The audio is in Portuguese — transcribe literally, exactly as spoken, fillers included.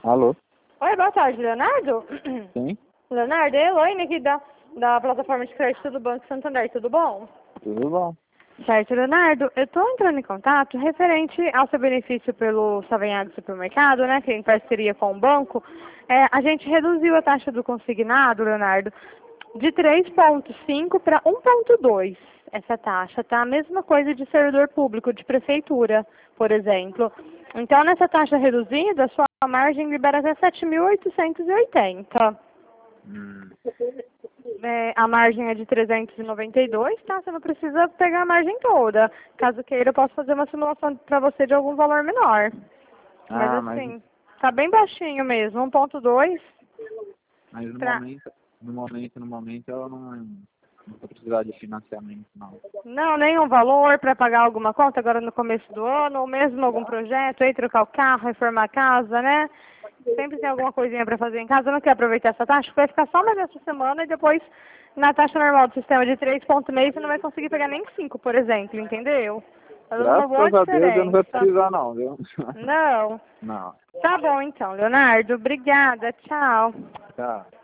Alô? Oi, boa tarde, Leonardo? Sim? Leonardo, é Elaine aqui da, da plataforma de crédito do Banco Santander, tudo bom? Tudo bom? Certo, Leonardo, eu estou entrando em contato referente ao seu benefício pelo Savanhago Supermercado, né, que é em parceria com o banco. É, a gente reduziu a taxa do consignado, Leonardo, de três vírgula cinco para um vírgula dois. Essa taxa, tá? A mesma coisa de servidor público, de prefeitura, por exemplo. Então, nessa taxa reduzida, sua margem libera até sete mil oitocentos e oitenta. Hum. É, a margem é de trezentos e noventa e dois, tá? Você não precisa pegar a margem toda. Caso queira, eu posso fazer uma simulação para você de algum valor menor. Mas Ah, mas, assim, tá bem baixinho mesmo, um vírgula dois. mas no Pra... momento, no momento, no momento eu não, não vou precisar de financiamento, não. Não, nenhum valor para pagar alguma conta agora no começo do ano, ou mesmo algum projeto, aí trocar o carro, reformar a casa, né? Sempre tem alguma coisinha para fazer em casa, não quer aproveitar essa taxa, vai ficar só mais essa semana e depois na taxa normal do sistema de três vírgula cinco você não vai conseguir pegar nem cinco, por exemplo, entendeu? Tá dando uma boa Graças a Deus eu não vou diferença. precisar, não, viu? Não? Não. Tá bom então, Leonardo. Obrigada. Tchau. Tá.